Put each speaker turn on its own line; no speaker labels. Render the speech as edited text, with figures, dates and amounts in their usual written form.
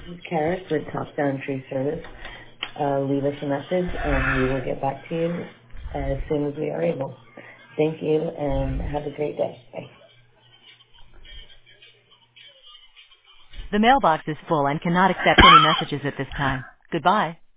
is Karis with Top Down Tree Service. Leave us a message and we will get back to you as soon as we are able. Thank you and have a great day. Bye.
The mailbox is full and cannot accept any messages at this time. Goodbye.